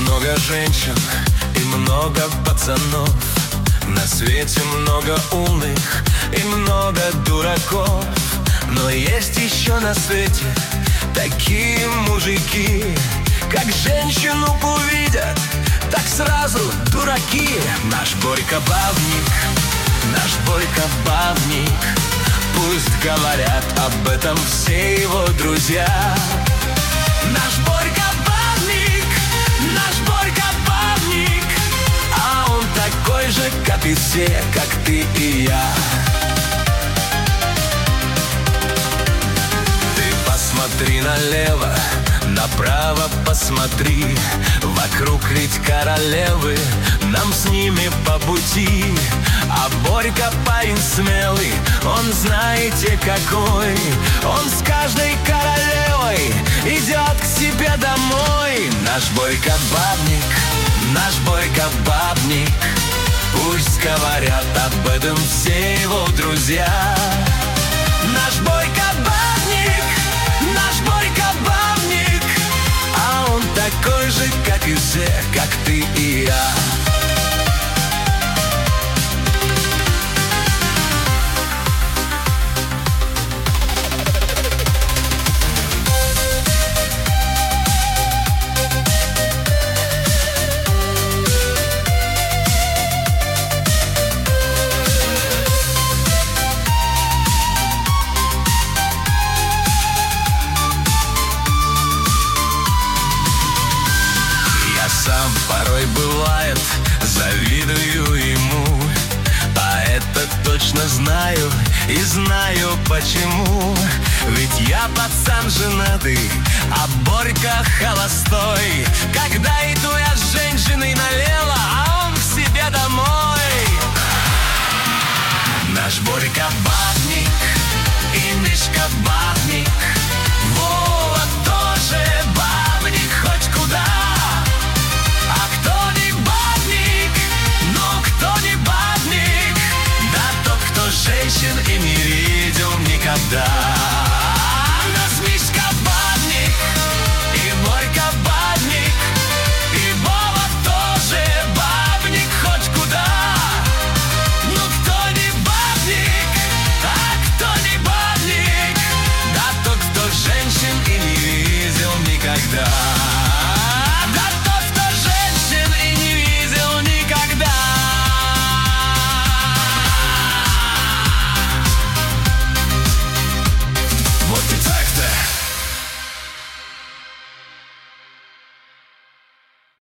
Много женщин и много пацанов, на свете много умных и много дураков. Но есть еще на свете такие мужики, как женщину увидят, так сразу дураки. Наш Борька Бабник, наш Борька Бабник, пусть говорят об этом все его друзья. Наш Борька Бабник, наш Борька Бабник, а он такой же, как и все, как ты и я. Ты посмотри налево, направо посмотри, вокруг ведь королевы, нам с ними по пути. А Борька парень смелый, он знаете какой, он с каждой королевой идет к себе домой. Наш Борька Бабник, наш Борька Бабник, пусть говорят об этом все его друзья. Наш Борька Бабник, наш Борька Бабник, а он такой же, как и все, как ты и я. Сам порой бывает, завидую ему, а это точно знаю и знаю почему. Ведь я пацан женатый, а Борька холостой.